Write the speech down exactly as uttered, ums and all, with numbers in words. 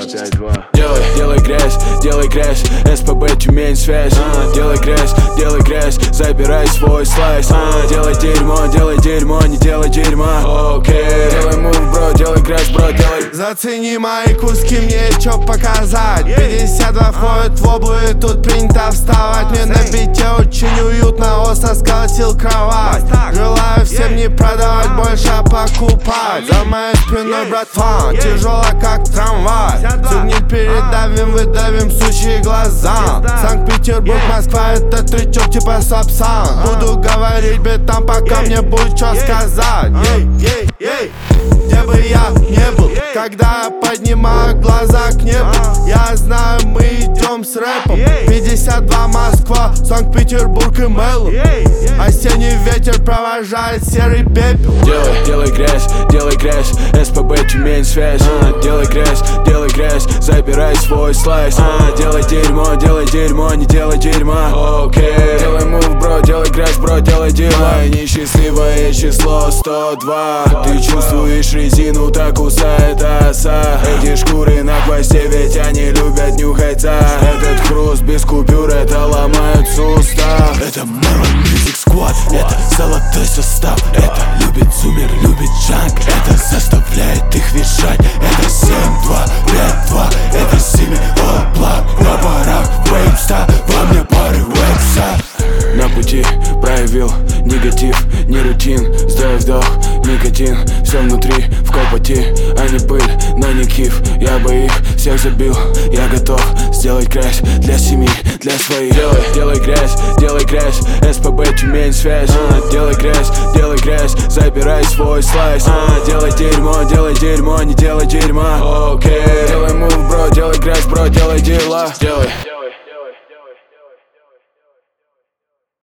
пять два. Делай, делай грязь, делай грязь, СПБ, Тюмень, связь. а, Делай грязь, делай грязь, забирай свой слайс. а, Делай дерьмо, делай дерьмо, не делай дерьма. Окей, делай мув, бро, делай грязь, бро, делай. Зацени мои куски, мне чё показать. Пятьдесят два входит в облу, и тут принято вставать. Мне на бите очень уютно, остро сколотил кровать. Желаю всем не продавать, больше покупать. За моей спиной, братва, тяжело как трамвай. Всю гниль передавим, выдавим сучьи глаза. Санкт-Петербург, Москва, это тречок типа Сапсан. Буду говорить битам, пока мне будет что сказать. Где бы я не был, когда я поднимаю глаза к небу, я знаю, мы идем с рэпом. Пятьдесят два Москва, Санкт-Петербург и Мэлу. Осенний ветер провожает серый пепел. Делай, делай грязь, делай грязь, СПБ, Тюмень, связь. а, Делай грязь, делай грязь, забирай свой слайс. а, Делай дерьмо, делай дерьмо, не делай дерьма. Окей, делай мув, бро, делай грязь, бро, делай дерьмо. Несчастливое число сто два. Ты чувствуешь резину, так кусает оса. Эти шкуры на хвосте, ведь они любят нюхаться. Этот хруст без купюр, это ломает сустав. Это Marlon Music Squad, это золотой состав. Это любит зумер, любит джанк, это заставляет их визжать. Это семь два пять два, это Сими All Black. На барах Вейпста, во мне пары Вейпса. На пути проявил негатив, не рутин. Сдай вдох, никотин, все внутри в колпоте, а не пыль, но не киф. Я бы их всех забил, я готов сделать грязь для семьи, для своих. Делай, делай грязь, делай грязь, СПБ, Тюмень, связь. а, Делай грязь, делай грязь, забирай свой слайс. а, Делай дерьмо, делай дерьмо, не делай дерьма. Окей, делай мув, бро, делай грязь, бро, делай дела. Делай.